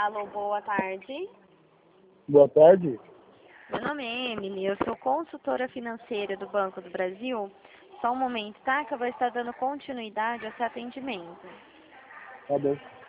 Alô, boa tarde. Boa tarde. Meu nome é Emily, eu sou consultora financeira do Banco do Brasil. Só um momento, tá? Que eu vou estar dando continuidade ao seu atendimento. Tá bom.